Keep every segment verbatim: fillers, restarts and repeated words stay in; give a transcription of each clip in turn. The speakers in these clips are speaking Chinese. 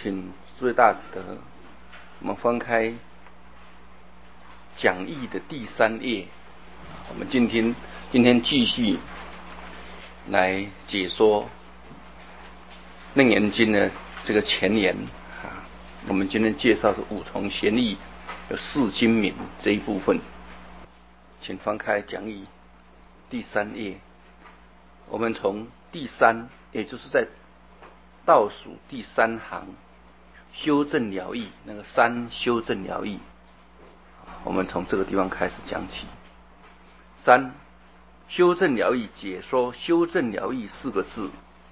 请诸位大德，我们翻开讲义的第三页，我们今天今天继续来解说《楞严经》的这个前言啊。我们今天介绍的五重贤义有四精明这一部分，请翻开讲义第三页。我们从第三，也就是在倒数第三行修正了义，那个三修正了义，我们从这个地方开始讲起。三修正了义，解说修正了义四个字。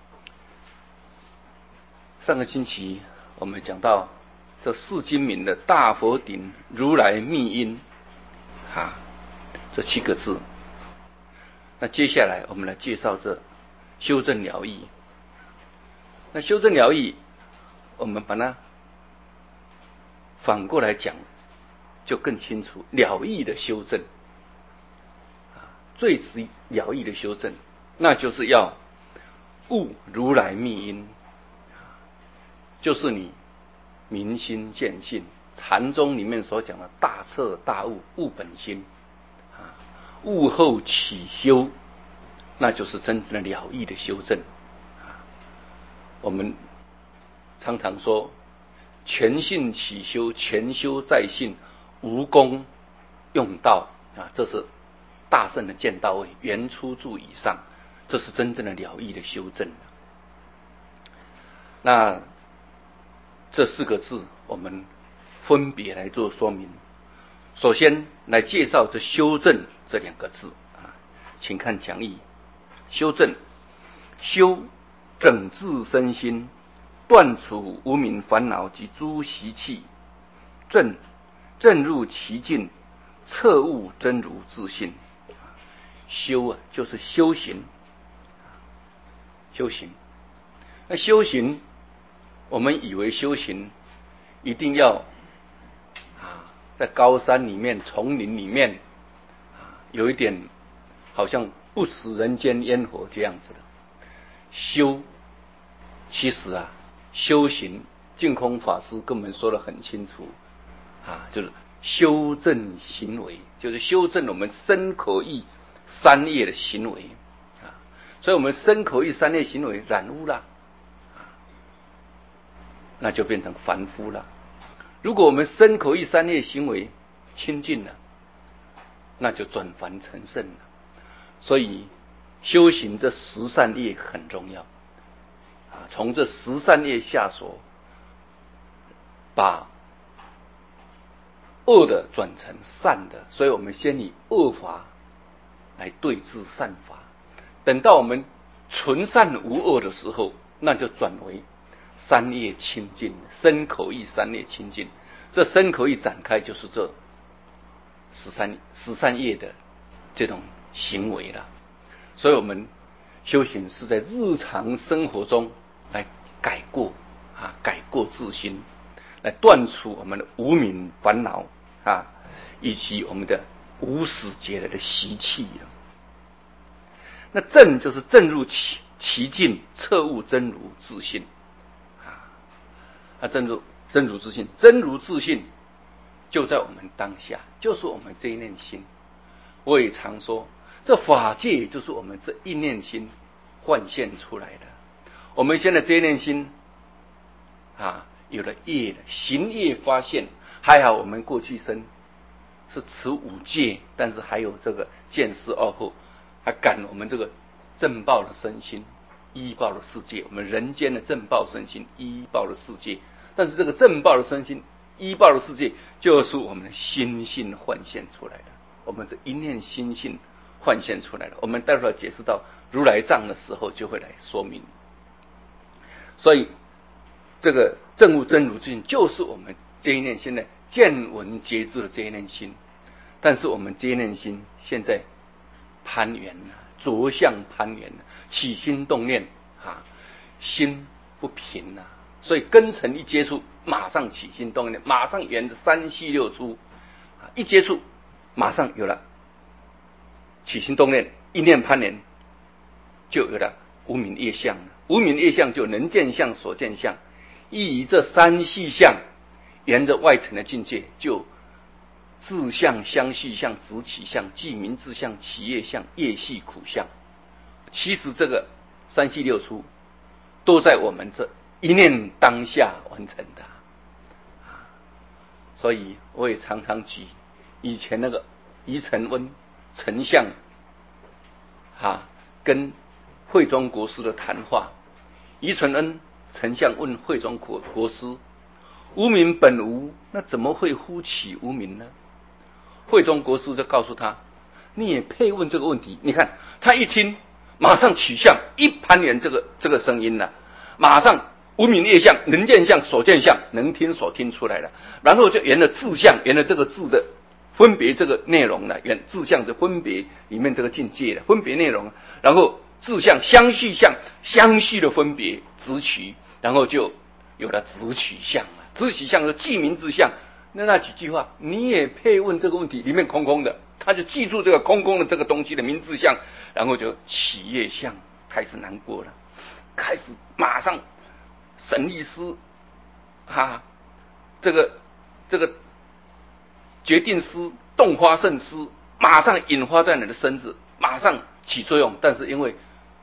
上个星期我们讲到这四精明的大佛顶如来密因啊，这七个字。那接下来我们来介绍这修正了义。那修正了义，我们把它反过来讲就更清楚。了义的修正啊，最值了义的修正，那就是要悟如来密因，就是你明心见性，禅宗里面所讲的大彻大悟，悟本心啊，悟后起修，那就是真正的了义的修正啊。我们常常说全信起修，全修在信，无功用道啊，这是大圣的见到位，原出处以上，这是真正的了义的修正。那这四个字我们分别来做说明。首先来介绍这修正这两个字啊，请看讲义。修正，修整治身心，断除无明烦恼及诸习气，正正入其境，彻悟真如自性。修啊，就是修行，修行。那修行，我们以为修行一定要啊，在高山里面、丛林里面啊，有一点好像不食人间烟火这样子的修。其实啊，修行净空法师跟我们说得很清楚啊，就是修正行为，就是修正我们身口意三业的行为啊。所以我们身口意三业行为染污了啊，那就变成凡夫了。如果我们身口意三业行为清净了，那就转凡成圣了。所以修行这十善业很重要啊，从这十善业下手，把恶的转成善的。所以我们先以恶法来对治善法，等到我们纯善无恶的时候，那就转为三业清净，身口意三业清净。这身口意展开就是这十三十三业的这种行为了。所以我们修行是在日常生活中来改过啊，改过自新，来断除我们的无明烦恼啊，以及我们的无始劫来的习气。那正就是正入其其境，彻悟真如自性啊。啊，真如真如自性，真如自性就在我们当下，就是我们这一念心。我也常说，这法界就是我们这一念心幻现出来的。我们现在这一念心啊，有了业了，行业发现。还好我们过去生是持五戒，但是还有这个见思二后，还感我们这个正报的身心，依报的世界。我们人间的正报身心，依报的世界。但是这个正报的身心，依报的世界，就是我们的心性幻现出来的。我们这一念心性幻现出来的，我们待会儿解释到如来藏的时候就会来说明。所以这个正悟真如自性，就是我们这一念心的见闻觉知的这一念心。但是我们这一念心现在攀缘了，着相攀缘了，起心动念啊，心不平啊，所以根尘一接触，马上起心动念，马上沿着三系六出啊，一接触马上有了起心动念，一念攀缘，就有了无明业相。无明业相就能见相、所见相， 亦以这三细相，沿着外层的境界，就自相、相续相、直起相、记名字相、起业相、业系苦相。其实这个三系六出都在我们这一念当下完成的。所以我也常常举以前那个于承恩丞相啊跟慧庄国师的谈话。于承恩丞相问慧庄国国师：无名本无，那怎么会忽起无名呢？慧庄国师就告诉他：你也配问这个问题？你看他一听，马上取相，一攀缘这个这个声音了、啊，马上无名业相、能见相、所见相、能听所听出来了，然后就沿着字相，沿着这个字的分别这个内容了，沿字相的分别里面这个境界的分别内容，然后字相、相续相、相续的分别直取，然后就有了直取相了。直取相是记名字相，那那几句话你也配问这个问题？里面空空的，他就记住这个空空的这个东西的名字相，然后就起业相开始难过了，开始马上神力师啊，这个这个决定师、动花圣师，马上引发在你的身子，马上起作用。但是因为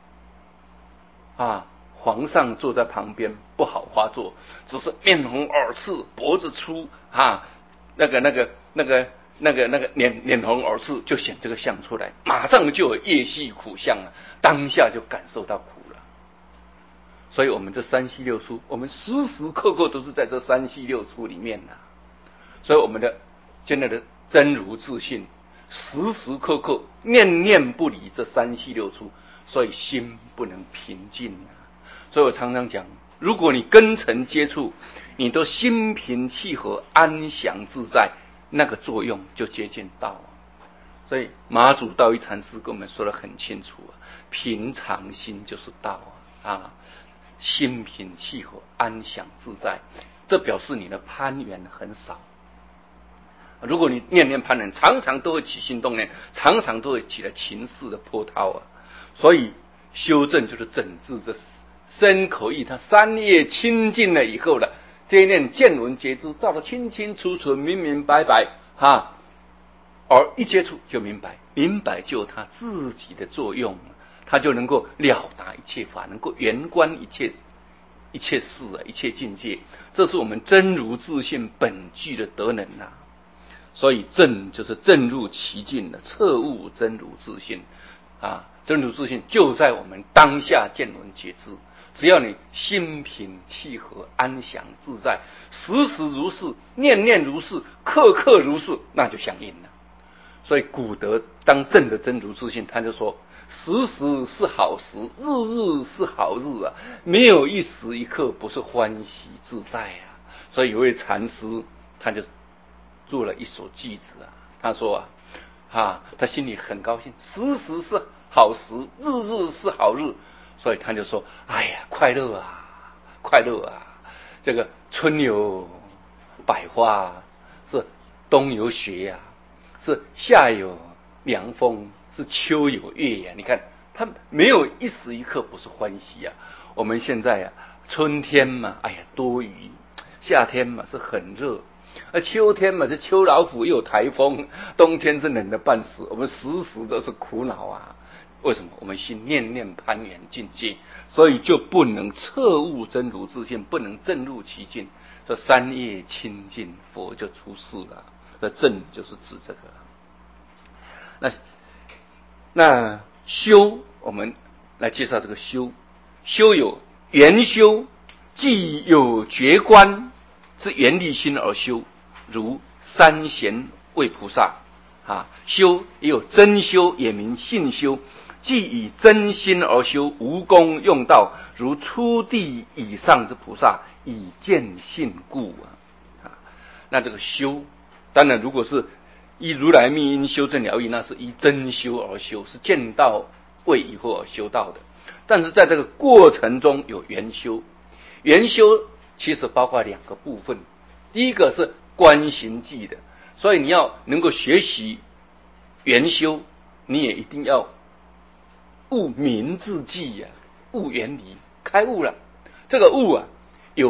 啊，皇上坐在旁边不好发作，只是面红耳赤，脖子粗啊，那个那个那个那个那个脸脸红耳赤，就显这个相出来，马上就有业系苦相了，当下就感受到苦了。所以我们这三系六出，我们时时刻刻都是在这三系六出里面呐、啊。所以我们的现在的真如自信，时时刻刻念念不离这三系六出，所以心不能平静啊。所以我常常讲，如果你跟尘接触，你都心平气和、安详自在，那个作用就接近道啊。所以马祖道一禅师跟我们说得很清楚啊，平常心就是道啊啊。心平气和、安详自在，这表示你的攀缘很少。如果你念念攀缘，常常都会起心动念，常常都会起了情势的波涛啊。所以修正就是整治这身口意，它三业清净了以后了，这一念见闻觉知照得清清楚楚、明明白白哈，而一接触就明白，明白就有它自己的作用。他就能够了达一切法，能够圆观一切一切事啊，一切境界。这是我们真如自性本具的德能啊。所以正就是正入其境的彻悟真如自性啊，真如自性就在我们当下见闻觉知。只要你心平气和、安详自在，时时如是，念念如是，刻刻如是，那就相应了。所以古德当正的真如自性，他就说：时时是好时，日日是好日啊！没有一时一刻不是欢喜自在啊！所以有位禅师，他就做了一首句子啊，他说啊，啊，他心里很高兴，时时是好时，日日是好日，所以他就说：哎呀，快乐啊，快乐啊！这个春有百花，是冬有雪呀、啊，是夏有凉风，是秋有月呀、啊。你看，他没有一时一刻不是欢喜啊。我们现在啊，春天嘛，哎呀多雨；夏天嘛是很热，而秋天嘛是秋老虎又有台风，冬天是冷得半死。我们时时都是苦恼啊。为什么？我们心念念攀缘境界，所以就不能彻悟真如自性，不能正入其境。这三业清净，佛就出世了。这正就是指这个。那那修，我们来介绍这个修。修有圆修，既有觉观之圆立心而修，如三贤为菩萨啊。修也有真修，也名信修，既以真心而修，无功用道，如初地以上之菩萨，以见信故啊。啊，那这个修，当然如果是依如来密因修正了义，那是依真修而修，是见到位以后而修道的。但是在这个过程中有圆修，圆修其实包括两个部分，第一个是观行记的，所以你要能够学习圆修，你也一定要悟明字记呀、啊，悟原理，开悟了。这个悟啊，有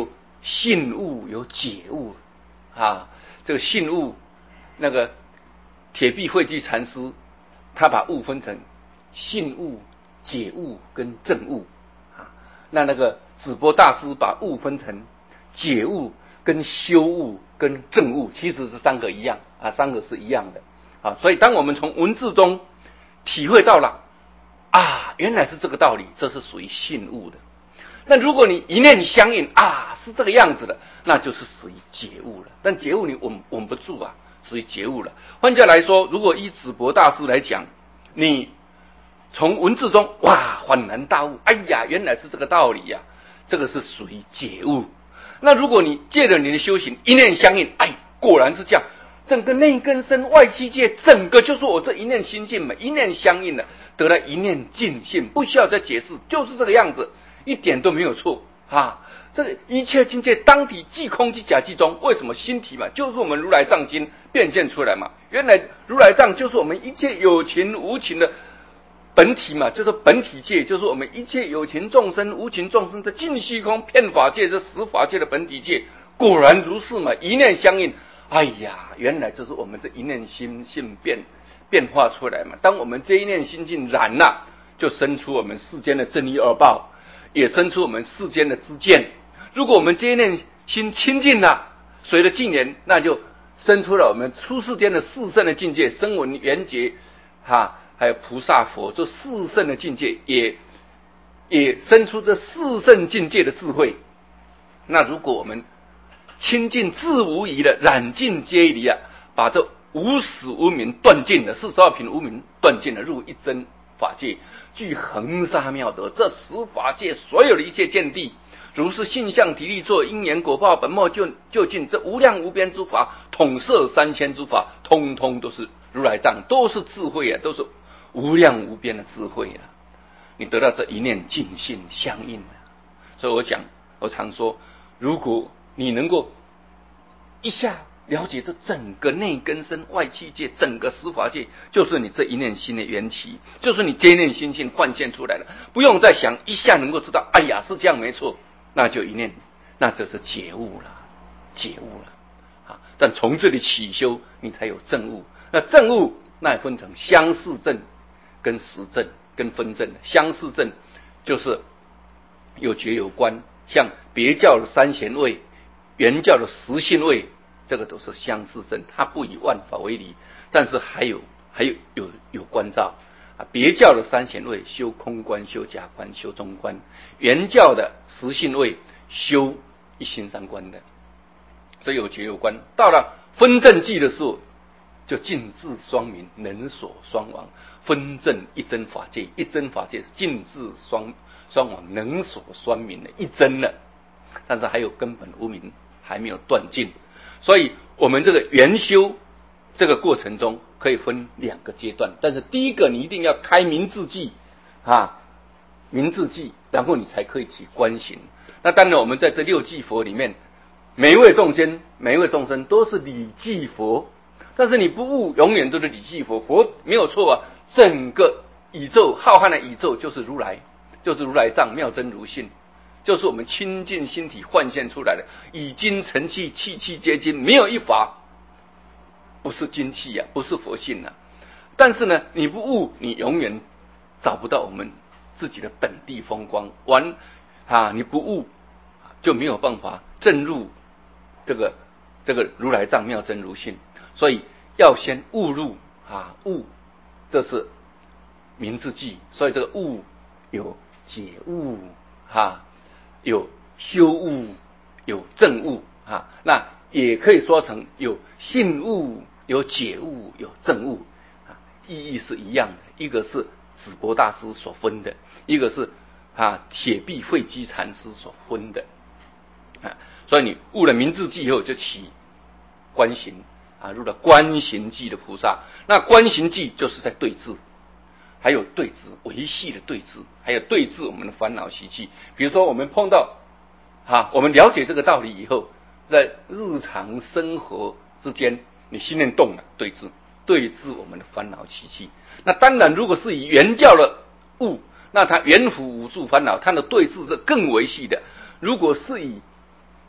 信物有解物啊。这个信物，那个铁壁慧基禅师，他把物分成信物、解物跟正物啊。那那个紫波大师把物分成解物、跟修物、跟正物，其实是三个一样啊，三个是一样的啊。所以当我们从文字中体会到了啊，原来是这个道理，这是属于信物的。那如果你一念相应啊，是这个样子的，那就是属于解物了。但解物你稳稳不住啊，属于解物了。换句话来说，如果依紫博大师来讲，你从文字中哇恍然大悟，哎呀，原来是这个道理呀、啊，这个是属于解物。那如果你借着你的修行一念相应，哎，果然是这样，整个内根身外七界，整个就是我这一念心性嘛，一念相应了，得了一念尽性，不需要再解释，就是这个样子。一点都没有错啊！这个一切境界当体即空即假即中，为什么心体嘛？就是我们如来藏经变现出来嘛。原来如来藏就是我们一切有情无情的本体嘛，就是本体界，就是我们一切有情众生、无情众生的尽虚空遍法界，这十法界的本体界。果然如是嘛，一念相应。哎呀，原来就是我们这一念心性变变化出来嘛。当我们这一念心境燃了，就生出我们世间的正义恶报。也生出我们世间的知见。如果我们这一念心清净了，随着净缘，那就生出了我们出世间的四圣的境界，声闻缘觉哈，还有菩萨佛，这四圣的境界也也生出这四圣境界的智慧。那如果我们清净自无疑的染尽皆离啊，把这无始无明断尽了，四十二品无明断尽了，入一真法界，具恒沙妙德，这十法界所有的一切见地，如是性相体力作因缘果报本末就就近，这无量无边诸法，统摄三千诸法，通通都是如来藏，都是智慧啊，都是无量无边的智慧啊！你得到这一念尽性相应啊！所以我讲，我常说，如果你能够一下了解这整个内根身外七界，整个十法界就是你这一念心的缘起，就是你这一念心性幻现出来的，不用再想，一下能够知道，哎呀，是这样没错，那就一念，那这是觉悟了，觉悟了啊！但从这里起修，你才有正悟。那正悟那也分成相似正、跟实正、跟分正。相似正就是有觉有观，像别教的三贤位、原教的实性位。这个都是相似正，它不以万法为离，但是还有还有有有关照啊。别教的三贤位修空观、修假观、修中观；原教的实性位修一心三观的，所以有觉有观。到了分正际的时候，就尽智双明，能所双亡。分正一真法界，一真法界是尽智双双亡，能所双明的一真了，但是还有根本无明还没有断尽。所以我们这个圆修这个过程中可以分两个阶段，但是第一个你一定要开明智记啊，明智记，然后你才可以起观行。那当然我们在这六记佛里面，每一位众生每一位众生都是理记佛，但是你不悟永远都是理记佛，佛没有错啊，整个宇宙浩瀚的宇宙就是如来，就是如来藏妙真如性，就是我们清净心体幻现出来的，以精成气，气气皆精，没有一法不是精气啊，不是佛性啊。但是呢，你不悟，你永远找不到我们自己的本地风光。完啊，你不悟就没有办法证入这个这个如来藏妙真如性。所以要先悟入啊，悟这是明智记。所以这个悟有解悟哈。有修悟，有正悟啊，那也可以说成有信悟、有解悟、有正悟啊，意义是一样的。一个是紫波大师所分的，一个是啊铁壁慧基禅师所分的啊。所以你悟了明智记以后，就起观行啊，入了观行记的菩萨。那观行记就是在对治。还有对治维系的对治，还有对治我们的烦恼习气。比如说我们碰到啊，我们了解这个道理以后，在日常生活之间，你心念动了，对治对治我们的烦恼习气。那当然，如果是以原教的悟，那它圆辅五住烦恼，它的对治是更维系的。如果是以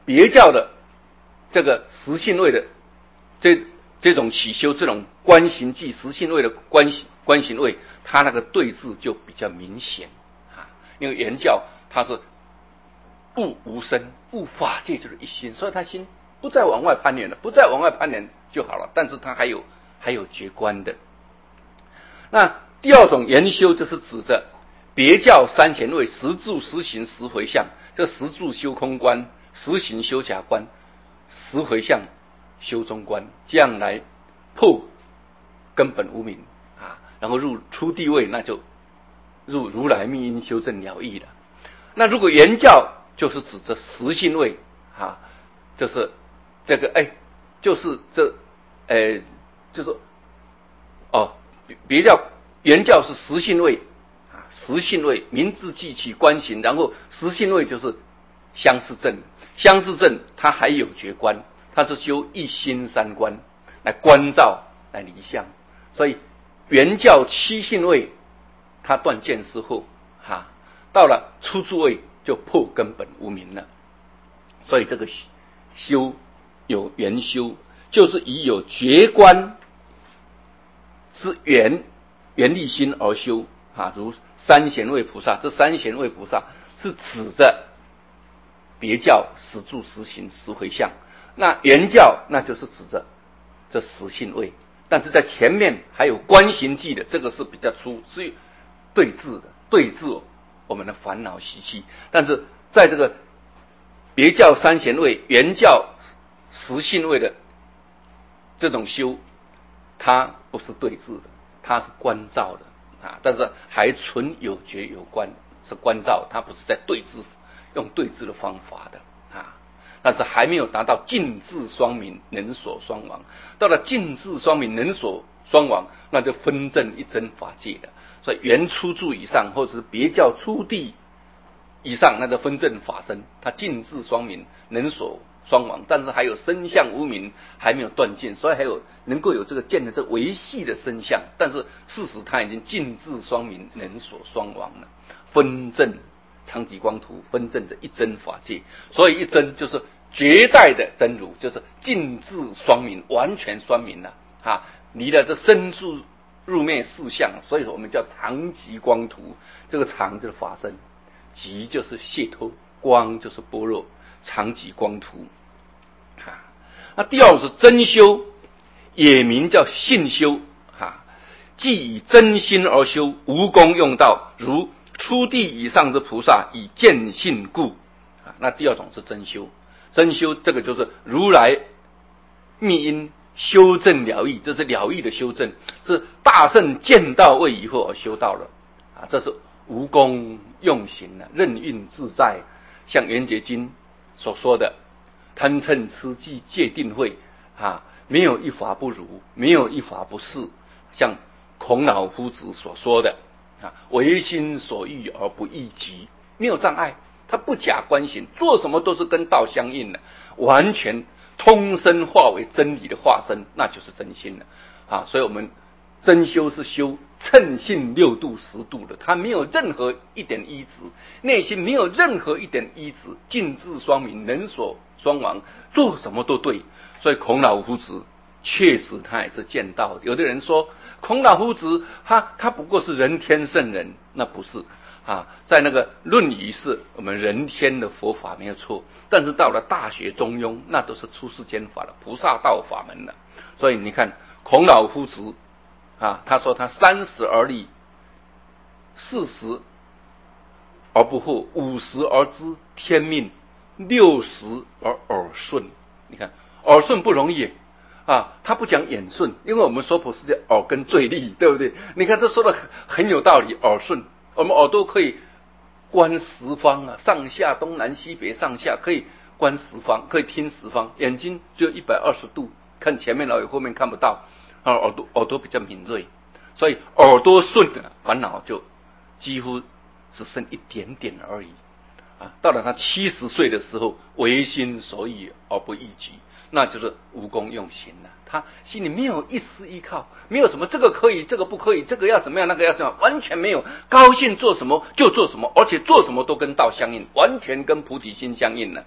别教的这个实性位的这这种起修，这种观行记实性位的观观行位，它那个对治就比较明显啊。因为原教它是悟无生，悟法界就是一心，所以他心不再往外攀缘了，不再往外攀缘就好了。但是他还有还有觉观的。那第二种研修就是指着别教三贤位，十住十行十回向，这十住修空观，十行修假观，十回向修中观，这样来破根本无明啊，然后入初地位，那就入如来密因修正了义了。那如果原教就是指着实性位啊，就是这个哎，就是这呃，就是哦，别教原教是实性位啊，实性位明知记起观行，然后实性位就是相似正，相似正它还有觉观，它是修一心三观来观照来离相，所以原教七性位它断见思后哈、啊，到了初住位就破根本无明了。所以这个修有原修，就是以有觉观之原原立心而修啊，如三贤位菩萨，这三贤位菩萨是指着别教十住十行十回向，那原教那就是指着这十性位，但是在前面还有观行记的，这个是比较粗，是对治的，对治我们的烦恼习气。但是在这个别教三贤位、原教十性位的这种修，它不是对治的，它是观照的啊，但是还存有觉有观，是观照，它不是在对治，用对治的方法的啊。但是还没有达到尽智双明，能所双亡。到了尽智双明，能所双亡，那就分证一真法界的。所以原初住以上，或者是别教初地以上，那个分证法身，它尽智双明，能所双亡，但是还有身相无明，还没有断尽，所以还有能够有这个见的这维系的身相，但是事实它已经尽智双明，能所双亡了。分证长极光图，分证的一真法界，所以一真就是绝代的真如，就是尽智双明，完全双明了啊，离了这身住入灭四相，所以说我们叫长极光图。这个长就是法身，极就是解脱，光就是般若，长极光图啊。那第二是真修，也名叫信修啊，即以真心而修，无功用道，如初地以上之菩萨以见性故啊。那第二种是真修，真修这个就是如来密因修正了义，这是了义的修正，是大圣见到位以后而修道了啊，这是无功用行了，任运自在。像圆觉经所说的贪嗔痴忌戒定慧啊，没有一法不如，没有一法不是。像孔老夫子所说的啊，唯心所欲而不异己，没有障碍，他不假观行，做什么都是跟道相应的，完全通身化为真理的化身，那就是真心了啊。所以我们真修是修称性六度十度的，他没有任何一点依止，内心没有任何一点依止，尽智双明，能所双亡，做什么都对。所以孔老夫子确实他也是见道的。有的人说孔老夫子他他不过是人天圣人，那不是啊，在那个论语是我们人天的佛法没有错，但是到了大学中庸，那都是出世间法了，菩萨道法门了。所以你看孔老夫子啊，他说他三十而立，四十而不惑，五十而知天命，六十而耳顺。你看耳顺不容易啊，他不讲眼顺，因为我们娑婆世界耳根最利，对不对？你看这说的很很有道理。耳顺，我们耳朵可以观十方啊，上下东南西北上下可以观十方，可以听十方。眼睛只有一百二十度，看前面老远后面看不到啊，耳朵耳朵比较敏锐，所以耳朵顺了，烦恼就几乎只剩一点点而已啊。到了他七十岁的时候，唯心所欲而不异己，那就是无功用行了。他心里没有一丝依靠，没有什么这个可以这个不可以，这个要怎么样那个要怎么样，完全没有，高兴做什么就做什么，而且做什么都跟道相应，完全跟菩提心相应了。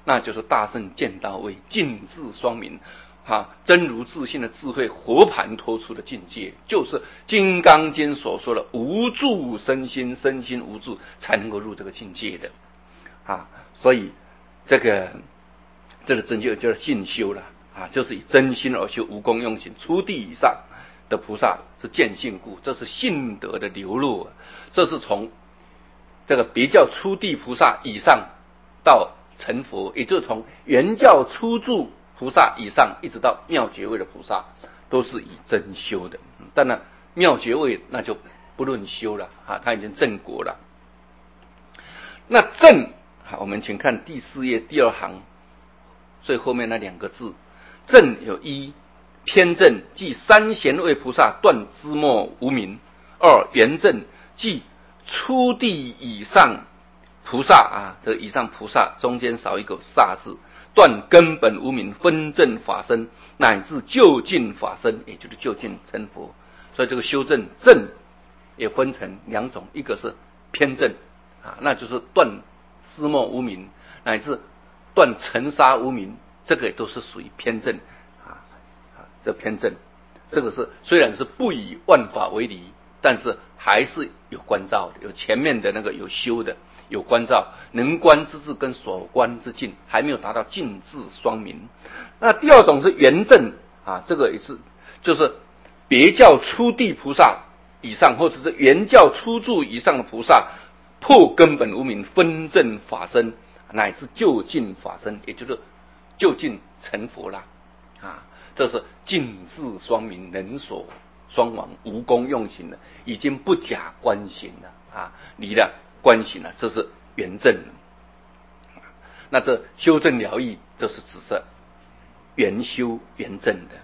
那就是大圣见到位，尽智双明，啊，真如自性的智慧活盘托出的境界，就是《金刚经》所说的无住身心，身心无住，才能够入这个境界的啊。所以这个这个真就叫信修了啊，就是以真心而修，无功用行。初地以上的菩萨是见性故，这是信德的流露，这是从这个别教初地菩萨以上到成佛，也就是从原教初住菩萨以上一直到妙觉位的菩萨，都是以真修的。当然妙觉位那就不论修了啊，他已经证果了。那证，好，我们请看第四页第二行最后面那两个字，证有一偏证，即三贤位菩萨断枝末无明；二圆证，即初地以上菩萨啊，这个以上菩萨中间少一个萨字，断根本无明，分证法身，乃至究竟法身，也就是究竟成佛。所以这个修正证也分成两种，一个是偏证啊，那就是断枝末无明，乃至断尘沙无明，这个也都是属于偏证啊啊，这偏证，这个是虽然是不以万法为离，但是还是有关照的，有前面的那个有修的，有关照，能观之智跟所观之境还没有达到尽智双明。那第二种是圆证啊，这个也是就是别教初地菩萨以上，或者是原教初住以上的菩萨，破根本无明，分证法身，乃至究竟法身，也就是究竟成佛了啊！这是尽智双明，能所双亡，无功用行了，已经不假观行了啊，离了观行了，这是圆证。那这修正了义，这是指的圆修圆证的。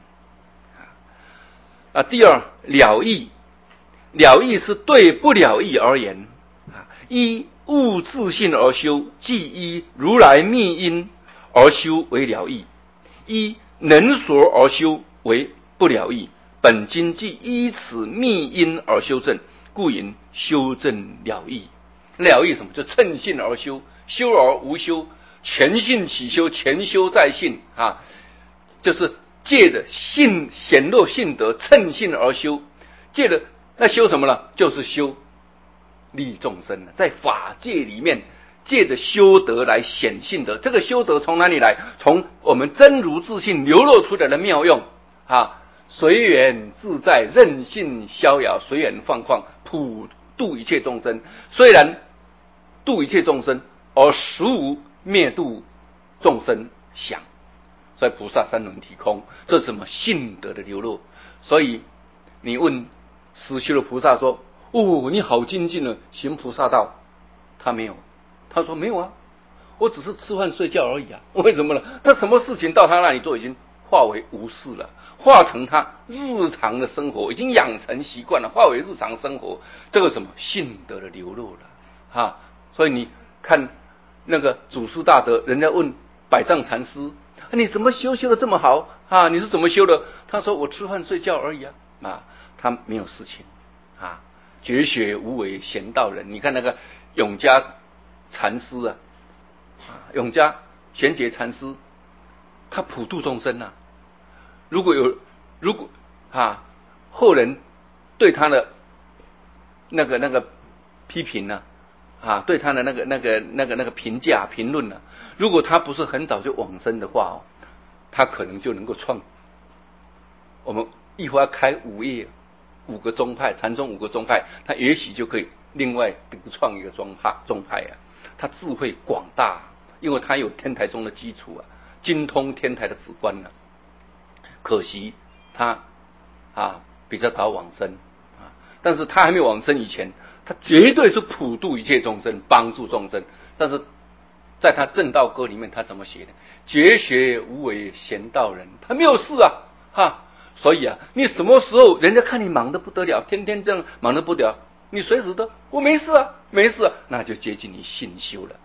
啊，第二了义，了义是对不了义而言啊，依物自性而修，即依如来密因而修为了义；依能所而修为不了义。本经即依此密因而修正，故云修正了义。了义什么？就趁性而修，修而无修，全性起修，全修在性啊，就是借着性显露性德，趁性而修，借着那修什么呢？就是修利众生，在法界里面借着修德来显性德。这个修德从哪里来？从我们真如自性流露出来的妙用啊，随缘自在，任性逍遥，随缘放旷，普度一切众生。虽然度一切众生，而实无灭度众生想。所以菩萨三轮体空，这是什么？性德的流露。所以你问实修的菩萨说：“哦，你好精进了，行菩萨道。”他没有，他说：“没有啊，我只是吃饭睡觉而已啊。”为什么呢？他什么事情到他那里都已经化为无事了，化成他日常的生活，已经养成习惯了，化为日常生活。这个什么性德的流露了啊？所以你看那个祖师大德，人家问百丈禅师：“你怎么修修的这么好啊？你是怎么修的？”他说：“我吃饭睡觉而已啊。”啊，他没有事情啊，绝学无为贤道人。你看那个永嘉禅师啊，啊，永嘉玄觉禅师，他普度众生啊。如果有如果啊后人对他的那个那个批评呢、啊，啊，对他的那个那个那个那个评价评论呢，如果他不是很早就往生的话哦，他可能就能够创。我们一会儿开五页五个宗派，禅宗五个宗派，他也许就可以另外独创一个宗派宗派啊。他智慧广大，因为他有天台宗的基础啊，精通天台的止观呢、啊。可惜他啊比较早往生啊，但是他还没有往生以前，他绝对是普度一切众生，帮助众生。但是在他正道歌里面，他怎么写的？绝学无为贤道人，他没有事啊，哈。所以啊，你什么时候人家看你忙得不得了，天天这样忙得不得了，你随时都我没事啊，没事啊，那就接近你信修了。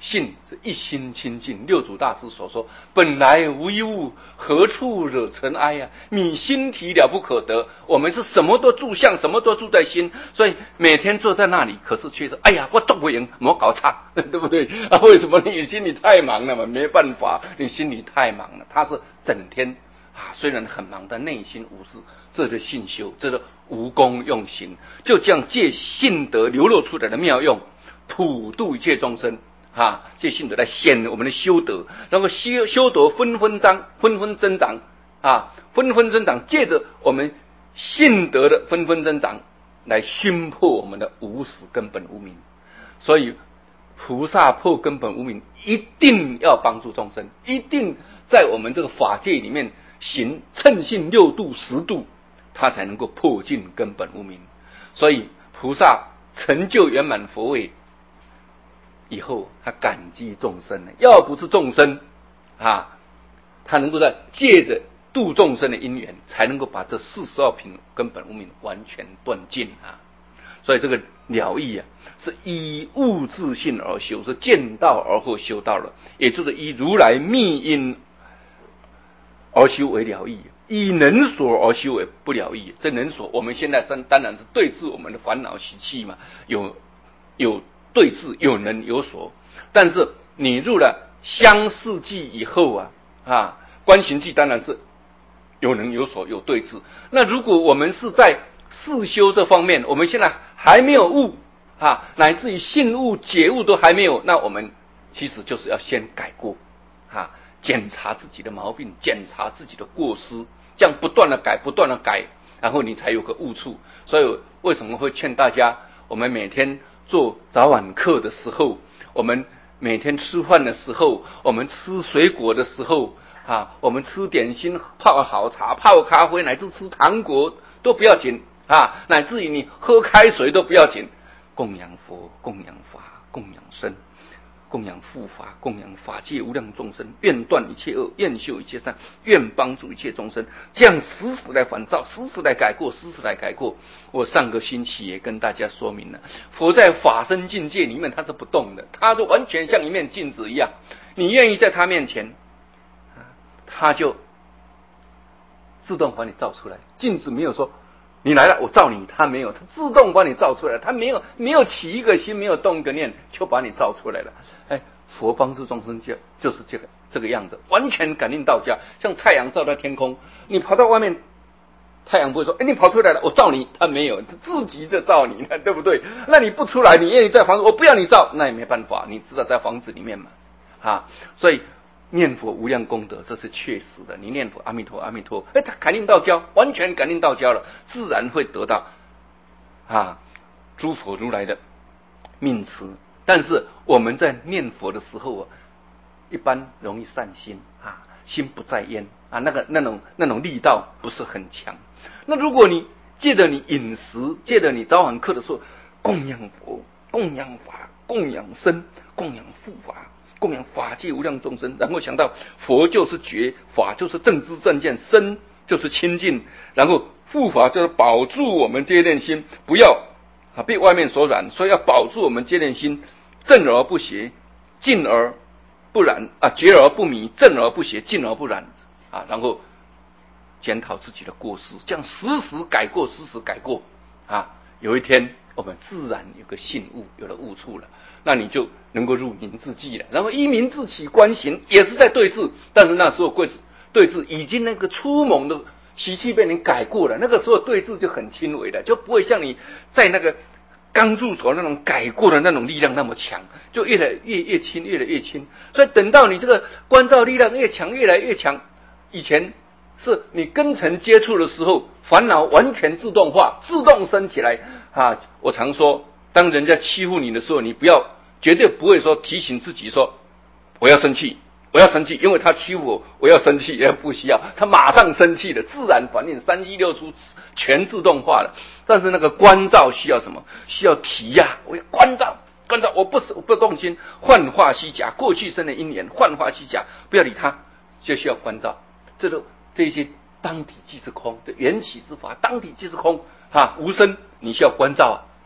信是一心清净。六祖大师所说，本来无一物，何处惹尘埃啊？你心体了不可得。我们是什么都住相，什么都住在心，所以每天坐在那里，可是却说，哎呀，我做不赢，莫搞差，对不对啊？为什么？你心里太忙了嘛，没办法，你心里太忙了。他是整天啊，虽然很忙，但内心无事，这是信修，这是无功用行，就这样借信德流露出来的妙用，普度一切众生。啊，借信德来显我们的修德，然后修修德纷纷长，纷纷增长啊，纷纷增长，借着我们信德的纷纷增长，来熏破我们的无始根本无明。所以菩萨破根本无明，一定要帮助众生，一定在我们这个法界里面行称信六度十度，他才能够破尽根本无明。所以菩萨成就圆满佛位以后，他感激众生呢，要不是众生啊，他能够在借着度众生的因缘，才能够把这四十二品根本无明完全断尽啊。所以这个了义啊，是依物自性而修，是见道而后修道了，也就是依如来密因而修为了义，依能所而修为不了义。这能所，我们现在当然是对治我们的烦恼习气嘛，有有对治，有能有所。但是你入了相似记以后啊啊，观行记当然是有能有所有对治。那如果我们是在四修这方面，我们现在还没有悟啊，乃至于信悟解悟都还没有，那我们其实就是要先改过啊，检查自己的毛病，检查自己的过失，这样不断的改，不断的改，然后你才有个悟处。所以为什么会劝大家，我们每天做早晚课的时候，我们每天吃饭的时候，我们吃水果的时候啊，我们吃点心、泡好茶、泡咖啡，乃至吃糖果都不要紧啊，乃至于你喝开水都不要紧。供养佛，供养法，供养僧，供养护法，供养法界无量众生，愿断一切恶，愿修一切善，愿帮助一切众生，这样时时来反照，时时来改过，时时来改过。我上个星期也跟大家说明了，佛在法身境界里面他是不动的，他就完全像一面镜子一样，你愿意在他面前，他就自动把你照出来。镜子没有说你来了我照你，他没有，他自动把你照出来，他没有没有起一个心，没有动一个念，就把你照出来了。哎，佛帮助众生就就是这个这个样子，完全感应道家。像太阳照在天空，你跑到外面，太阳不会说哎你跑出来了我照你，他没有，自己就照你了，对不对？那你不出来，你愿意在房子，我不要你照，那也没办法，你知道在房子里面嘛啊，所以念佛无量功德，这是确实的。你念佛阿弥陀阿弥陀，哎，他感应道交，完全感应道交了，自然会得到啊诸佛如来的命持。但是我们在念佛的时候啊，一般容易散心啊，心不在焉啊，那个那种那种力道不是很强。那如果你借着你饮食，借着你早晚课的时候，供养佛、供养法、供养僧、供养护法，供养法界无量众生，然后想到佛就是觉，法就是正知正见，身就是清净，然后护法就是保住我们这念心，不要啊被外面所染，所以要保住我们这念心，正而不邪，净而不染啊，觉而不迷，正而不邪，净而不染啊，然后检讨自己的过失，这样时时改过，时时改过啊，有一天我们自然有个信悟，有了悟处了，那你就能够入明自寂了。然后依明自起观行，也是在对治，但是那时候对治对治已经那个初萌的习气被你改过了，那个时候对治就很轻微了，就不会像你在那个刚入手那种改过的那种力量那么强，就越来越越轻，越来越轻。所以等到你这个观照力量越强，越来越强，以前是你跟尘接触的时候，烦恼完全自动化，自动升起来啊！我常说，当人家欺负你的时候，你不要绝对不会说提醒自己说我要生气，我要生气，因为他欺负我，我要生气，也不需要，他马上生气的，自然反应，三一六出全自动化了。但是那个关照需要什么？需要提呀、啊，我要关照，关照，我不是我不动心，幻化虚假，过去生的因缘，幻化虚假，不要理他，就需要关照。这都这些当体即是空，这缘起之法，当体即是空啊，无生，你需要关照啊。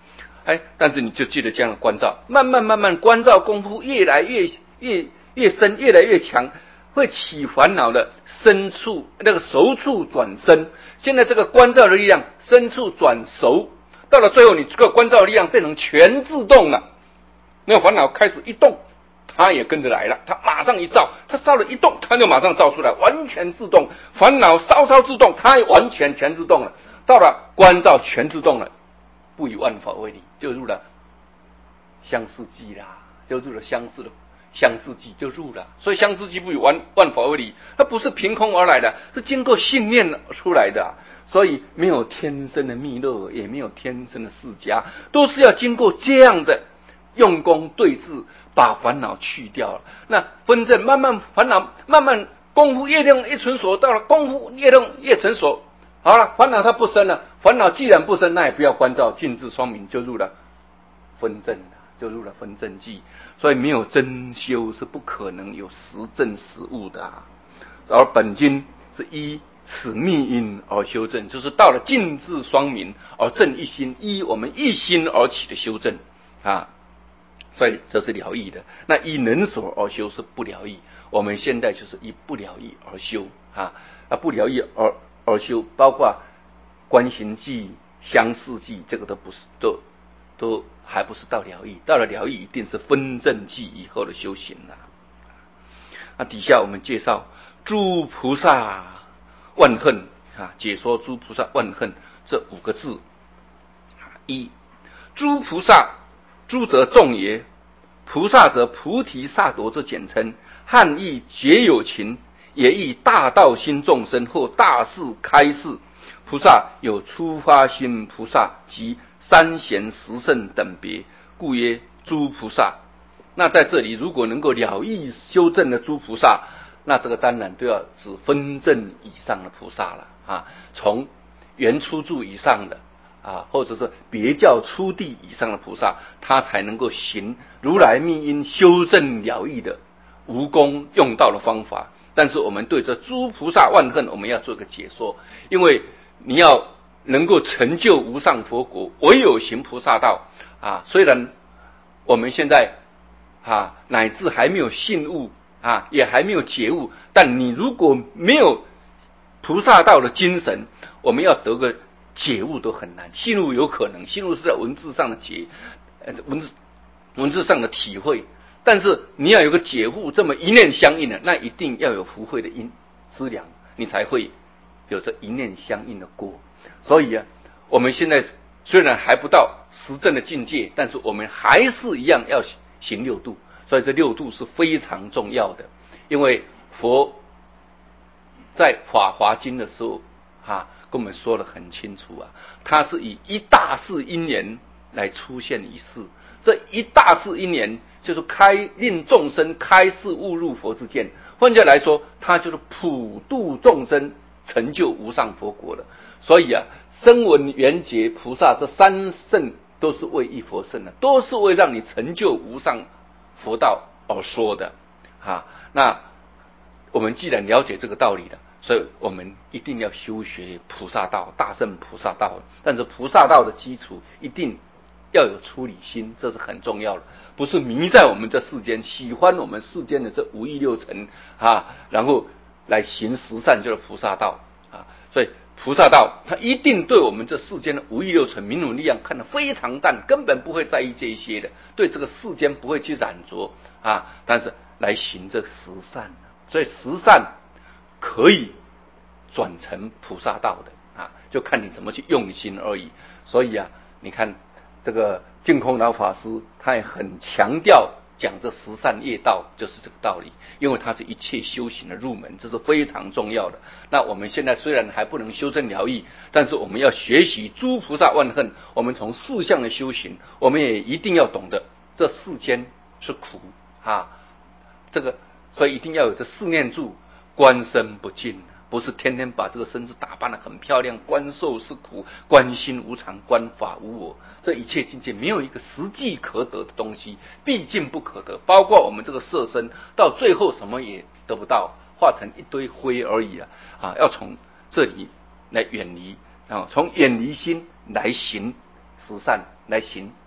哎，但是你就记得这样的关照，慢慢慢慢关照功夫越来越越越深，越来越强，会起烦恼的深处那个熟处转深。现在这个关照的力量深处转熟，到了最后，你这个关照力量变成全自动了。那个烦恼开始一动，它也跟着来了，它马上一照，它烧了一动，它就马上照出来，完全自动。烦恼稍稍自动，它也完全全自动了。到了关照全自动了，不以万法为例，就入了相似记啦，就入了相似的相似记就入了。所以相似记不以万万法为例，它不是凭空而来的，是经过训练出来的。所以没有天生的弥勒，也没有天生的释迦，都是要经过这样的用功对治，把烦恼去掉了。那分正慢慢烦恼慢慢功夫越用越成熟，到了功夫越用越成熟。好了，烦恼它不生了，烦恼既然不生，那也不要关照，尽智双明就入了分正了，就入了分正记。所以没有真修是不可能有实证实悟的、啊。而本经是依此密因而修正，就是到了尽智双明而正一心，依我们一心而起的修正啊。所以这是了义的。那依能所而修是不了义，我们现在就是依不了义而修啊，啊不了义而而修，包括观行记、相似记，这个都不是，都都还不是到了义。到了了义，一定是分正记以后的修行了。那底下我们介绍诸菩萨万恨啊，解说诸菩萨万恨这五个字。一，诸菩萨，诸则众也，菩萨则菩提萨埵之简称，汉译绝有情，也译大道心众生或大事开示。菩萨有初发心菩萨及三贤十圣等别，故曰诸菩萨。那在这里，如果能够了义修正的诸菩萨，那这个当然都要指分正以上的菩萨了啊，从原初住以上的啊，或者是别教初地以上的菩萨，他才能够行如来密因修正了义的无功用道的方法。但是我们对这诸菩萨万恨，我们要做一个解说，因为你要能够成就无上佛国，唯有行菩萨道啊。虽然我们现在啊乃至还没有信悟啊，也还没有觉悟，但你如果没有菩萨道的精神，我们要得个解悟都很难。信悟有可能，信悟是在文字上的解，呃，文字文字上的体会，但是你要有个解悟这么一念相应的，那一定要有福慧的因资粮，你才会有这一念相应的果。所以啊，我们现在虽然还不到实证的境界，但是我们还是一样要行六度。所以这六度是非常重要的，因为佛在法华经的时候啊，跟我们说得很清楚啊，他是以一大事因缘来出现一世。这一大事因缘就是开令众生开示悟入佛之见，换句来说，他就是普度众生，成就无上佛国的。所以啊，声闻缘觉菩萨这三圣都是为一佛圣的，都是为让你成就无上佛道而说的啊。那我们既然了解这个道理了，所以我们一定要修学菩萨道，大乘菩萨道。但是菩萨道的基础一定要有出离心，这是很重要的，不是迷在我们这世间，喜欢我们世间的这五欲六尘啊，然后来行十善，就是菩萨道啊。所以菩萨道它一定对我们这世间的五欲六尘名闻利养看得非常淡，根本不会在意这一些的，对这个世间不会去染着啊，但是来行这十善，所以十善可以转成菩萨道的啊，就看你怎么去用心而已。所以啊，你看这个净空老法师，他也很强调讲这十善业道，就是这个道理，因为它是一切修行的入门，这是非常重要的。那我们现在虽然还不能修正了义，但是我们要学习诸菩萨万恨，我们从四项的修行，我们也一定要懂得这世间是苦啊，这个所以一定要有这四念住，观身不净，不是天天把这个身子打扮得很漂亮，观受是苦，观心无常，观法无我，这一切境界没有一个实际可得的东西，毕竟不可得。包括我们这个色身，到最后什么也得不到，化成一堆灰而已啊！啊，要从这里来远离啊，从远离心来行十善，来行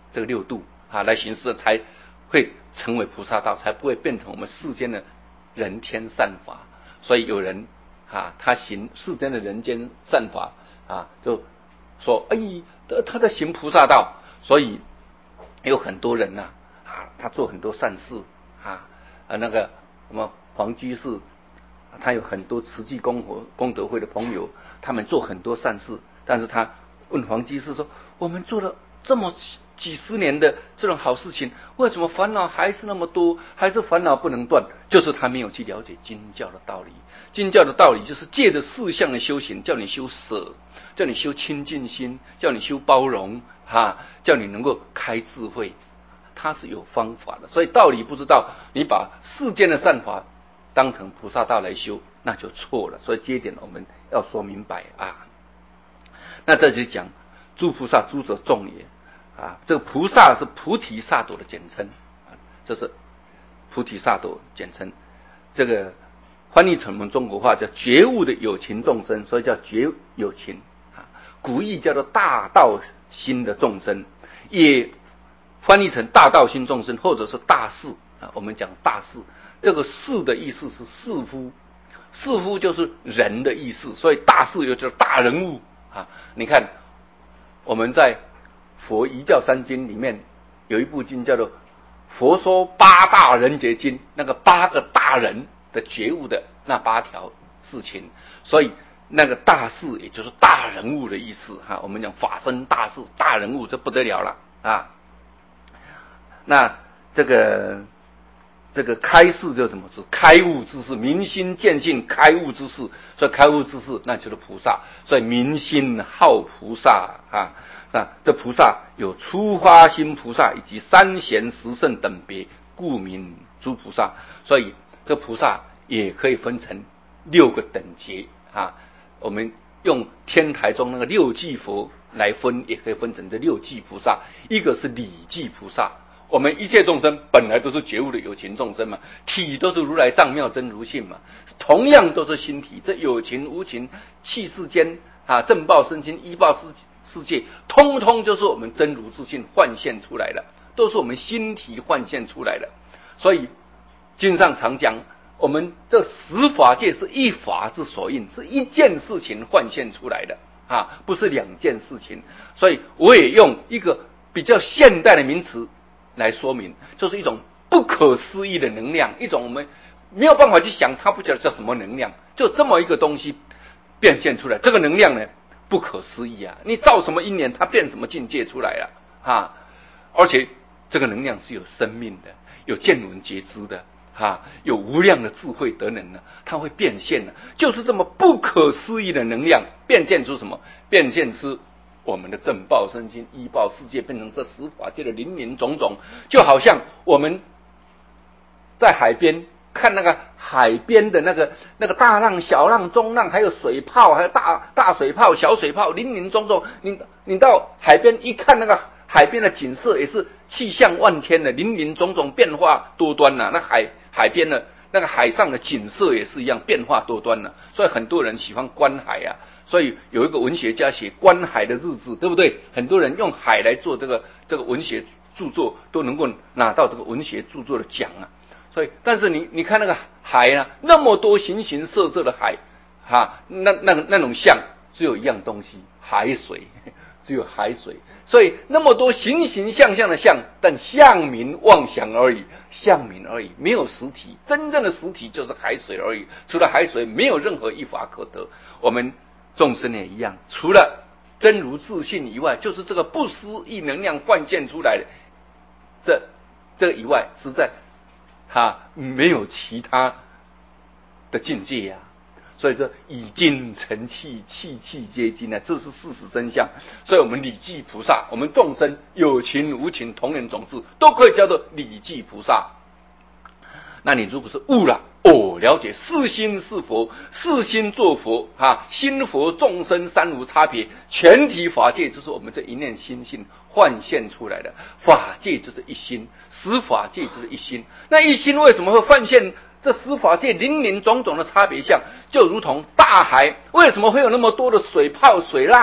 这个六度啊来行事，才会成为菩萨道，才不会变成我们世间的人天善法。所以有人啊，他行世间的人间善法啊，就说哎，他在行菩萨道。所以有很多人呐 啊, 啊，他做很多善事啊，啊那个我们黄居士，他有很多慈济功活功德会的朋友，他们做很多善事，但是他问黄居士说：“我们做了这么几十年的这种好事情，为什么烦恼还是那么多，还是烦恼不能断？”就是他没有去了解经教的道理。经教的道理就是借着四项的修行，叫你修舍，叫你修清净心，叫你修包容，哈，叫你能够开智慧。它是有方法的，所以道理不知道，你把世间的善法当成菩萨道来修，那就错了。所以这一点我们要说明白啊。那这就讲诸菩萨，诸者众也啊。这个菩萨是菩提萨埵的简称啊，这是菩提萨埵简称。这个翻译成我们中国话叫觉悟的有情众生，所以叫觉有情啊。古译叫做大道心的众生，也翻译成大道心众生，或者是大士啊。我们讲大士，这个士的意思是士夫，士夫就是人的意思，所以大士又叫大人物啊。你看我们在佛遗教三经里面有一部经叫做《佛说八大人觉经》，那个八个大人的觉悟的那八条事情，所以那个大士也就是大人物的意思哈。我们讲法身大士、大人物，这不得了了啊。那这个这个开示就是什么？是开悟之事，明心见性开悟之事。所以开悟之事那就是菩萨，所以明心好菩萨啊。那这菩萨有初发心菩萨以及三贤十圣等别，故名诸菩萨。所以这菩萨也可以分成六个等级啊。我们用天台中那个六际佛来分，也可以分成这六际菩萨。一个是理际菩萨，我们一切众生本来都是觉悟的有情众生嘛，体都是如来藏妙真如性嘛，同样都是心体。这有情无情气世间啊，正报身心依报世世界，通通就是我们真如自性幻现出来的，都是我们心体幻现出来的。所以经上常讲，我们这十法界是一法之所应，是一件事情幻现出来的啊，不是两件事情。所以我也用一个比较现代的名词来说明，就是一种不可思议的能量，一种我们没有办法去想，它不知道叫什么能量，就这么一个东西变现出来。这个能量呢，不可思议啊！你造什么因缘，它变什么境界出来了啊！而且这个能量是有生命的，有见闻觉知的啊，有无量的智慧德能呢，它会变现的，就是这么不可思议的能量，变现出什么？变现出我们的正报身心依报世界，变成这十法界的林林种种。就好像我们在海边看那个海边的那个那个大浪、小浪、中浪，还有水泡，还有大大水泡、小水泡，林林总总。你你到海边一看，那个海边的景色也是气象万千的，林林总总，变化多端呐、啊。那海海边的那个海上的景色也是一样，变化多端呐、啊。所以很多人喜欢观海啊。所以有一个文学家写观海的日子，对不对？很多人用海来做这个这个文学著作，都能够拿到这个文学著作的奖啊。所以，但是你你看那个海啊，那么多形形色色的海，哈、啊，那那那种象只有一样东西，海水，只有海水。所以那么多形形象象的象，但象名妄想而已，象名而已，没有实体。真正的实体就是海水而已，除了海水，没有任何一法可得。我们众生也一样，除了真如自性以外，就是这个不思议能量幻现出来的，这这以外，实在哈没有其他的境界呀、啊。所以说以精成气，气气皆精啊，这是事实真相。所以我们理济菩萨，我们众生有情无情同人种智，都可以叫做理济菩萨。那你如果是悟了，哦，了解是心是佛，是心作佛啊，心佛众生三无差别，全体法界就是我们这一念心性幻现出来的，法界就是一心，十法界就是一心。那一心为什么会幻现这十法界林林总总的差别相？就如同大海为什么会有那么多的水泡水浪呢？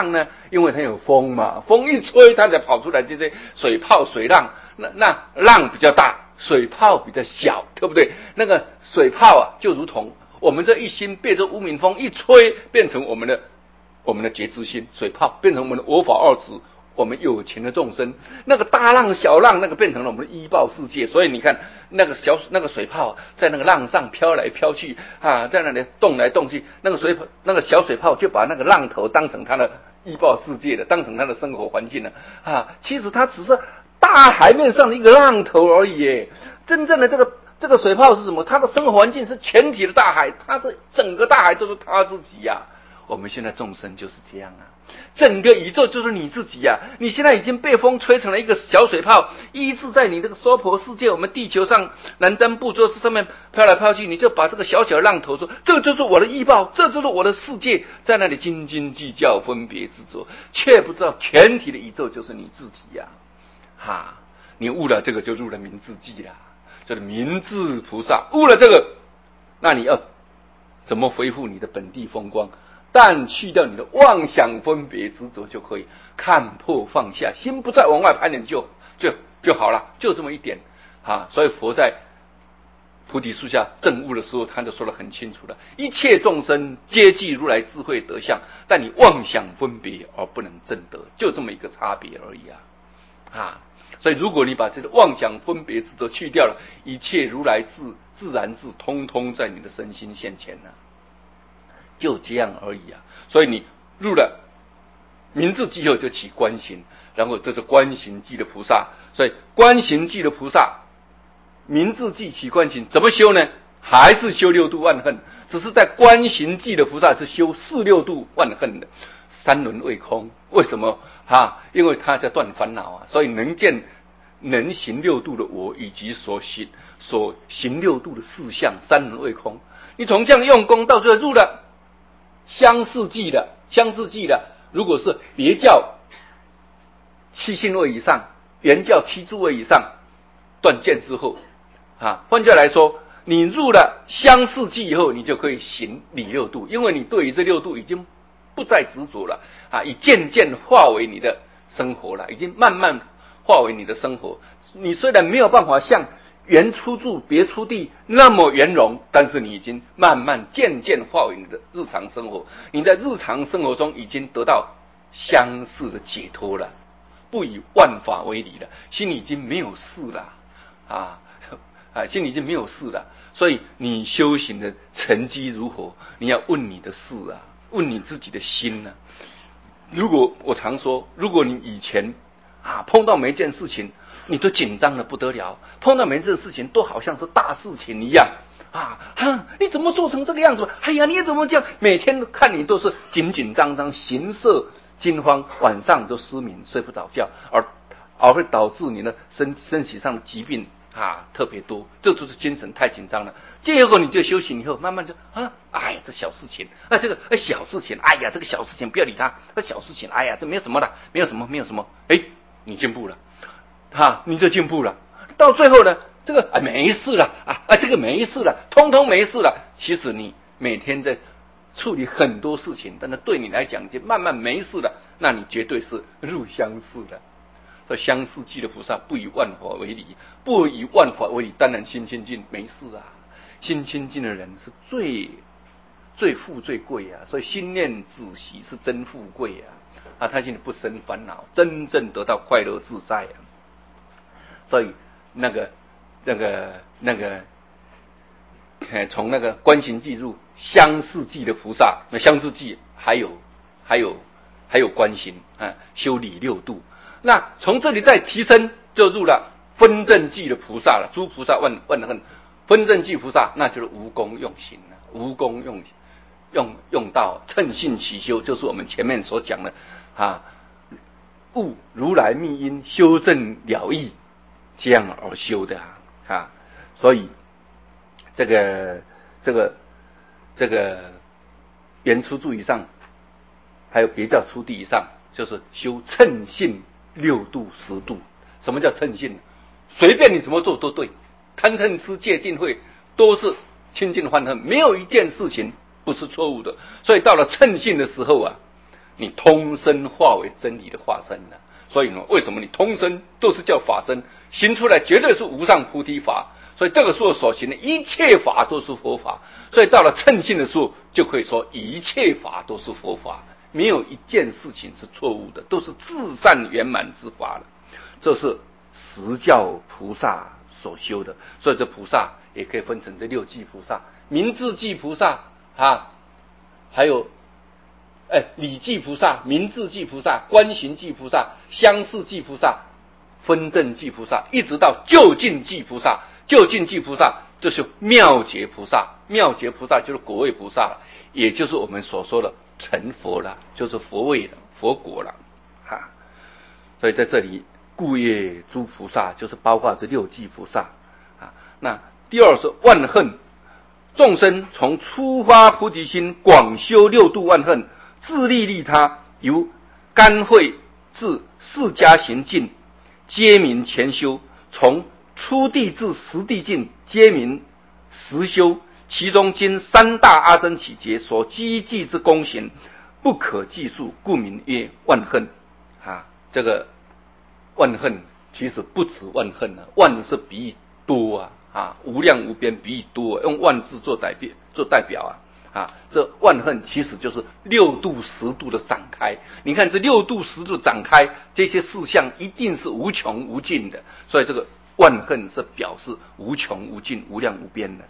因为它有风嘛，风一吹，它才跑出来这些水泡、水浪。那那浪比较大，水泡比较小，对不对？那个水泡啊，就如同我们这一心被这无名风一吹，变成我们的我们的觉知心，水泡变成我们的我法二执。我们有情的众生，那个大浪小浪，那个变成了我们的依报世界。所以你看，那个小那个水泡在那个浪上飘来飘去啊，在那里动来动去，那个水泡那个小水泡就把那个浪头当成它的依报世界的，当成它的生活环境了啊。其实它只是大海面上的一个浪头而已耶。真正的这个这个水泡是什么？它的生活环境是全体的大海，它是整个大海都是它自己呀、啊。我们现在众生就是这样啊，整个宇宙就是你自己呀、啊！你现在已经被风吹成了一个小水泡，依次在你这个娑婆世界，我们地球上南瞻部洲上面飘来飘去，你就把这个小小的浪头说，这就是我的依报，这就是我的世界，在那里斤斤计较、分别执着，却不知道全体的宇宙就是你自己呀、啊！哈，你悟了这个，就入了明智记啦，就是明智菩萨悟了这个，那你要怎么恢复你的本地风光？但去掉你的妄想分别执着，就可以看破放下，心不再往外攀缘，就就就好了，就这么一点啊！所以佛在菩提树下证悟的时候，他就说得很清楚了：一切众生皆具如来智慧德相，但你妄想分别而不能证得，就这么一个差别而已啊！啊！所以如果你把这个妄想分别执着去掉了，一切如来智自然智，通通在你的身心现前了、啊。就这样而已啊！所以你入了明智记后，就起观行，然后这是观行记的菩萨。所以观行记的菩萨，明智记起观行，怎么修呢？还是修六度万恨，只是在观行记的菩萨是修四六度万恨的，三轮未空。为什么啊？因为他在断烦恼啊，所以能见能行六度的我，以及所行所行六度的事项，三轮未空。你从这样用功到最后入了相似记的，相似记的，如果是别教七性位以上，原教七诸位以上断见之后啊，换句话来说，你入了相似记以后，你就可以行理六度，因为你对于这六度已经不再执着了啊，已渐渐化为你的生活了，已经慢慢化为你的生活。你虽然没有办法像原出住别出地那么圆融，但是你已经慢慢渐渐化为你的日常生活。你在日常生活中已经得到相似的解脱了，不以万法为理了，心里已经没有事了啊啊，心里已经没有事了。所以你修行的成绩如何？你要问你的事啊，问你自己的心啊。如果我常说，如果你以前啊碰到每一件事情，你都紧张的不得了，碰到每一件事情都好像是大事情一样啊！哈，你怎么做成这个样子？哎呀，你怎么这样？每天看你都是紧紧张张，形色惊慌，晚上都失眠，睡不着觉，而而会导致你的身身体上的疾病啊特别多，这就是精神太紧张了。结果你就修行以后，慢慢就啊，哎呀，这小事情，啊，这个哎小事情，哎呀，这个小事情不要理它，这小事情，哎呀，这没有什么的，没有什么，没有什么，哎，你进步了。哈，你就进步了。到最后呢，这个啊没事了啊啊，这个没事了，通通没事了。其实你每天在处理很多事情，但是对你来讲已经慢慢没事了，那你绝对是入相似了。所以相似记的菩萨不以万法为理，不以万法为理，当然心清净没事啊。心清净的人是最最富最贵啊，所以心念止息是真富贵啊啊，他心里不生烦恼，真正得到快乐自在啊。所以那个那个那个从那个观行记入相似记的菩萨，那相似记还有还有还有观行啊，修理六度。那从这里再提升，就入了分正记的菩萨了。诸菩萨问问恨，分正记菩萨那就是无功用行了，无功用用用到乘性起修，就是我们前面所讲的啊，悟如来密因，修正了义。这样而修的啊，啊，所以这个这个这个原出住以上，还有别教出地以上，就是修称性六度十度。什么叫称性？随便你怎么做都对，贪嗔痴戒定慧都是清净欢恨，没有一件事情不是错误的。所以到了称性的时候啊， 你通身化为真理的化身了。所以呢，为什么你通身都是叫法身，行出来绝对是无上菩提法。所以这个时候所行的一切法都是佛法。所以到了称性的时候，就可以说一切法都是佛法，没有一件事情是错误的，都是至善圆满之法了。这是实教菩萨所修的。所以这菩萨也可以分成这六际菩萨：明智际菩萨啊，还有哎理际菩萨、明智际菩萨、观行际菩萨、相似际菩萨、分正际菩萨，一直到究竟际菩萨。究竟际菩萨就是妙觉菩萨，妙觉菩萨就是果位菩萨了，也就是我们所说的成佛了，就是佛位了，佛果了啊。所以在这里故业诸菩萨就是包括这六际菩萨啊。那第二是万恨，众生从初发菩提心，广修六度万恨，自利利他，由甘慧至释迦行进，皆名前修。从初地至十地境，皆名实修。其中经三大阿僧祇劫所积聚之功行，不可计数，故名曰万恨啊。这个万恨其实不止万恨啊，万是比喻多啊啊，无量无边比喻多，用万字做代表做代表啊。啊，这万恨其实就是六度十度的展开。你看这六度十度展开，这些事项一定是无穷无尽的，所以这个万恨是表示无穷无尽、无量无边的。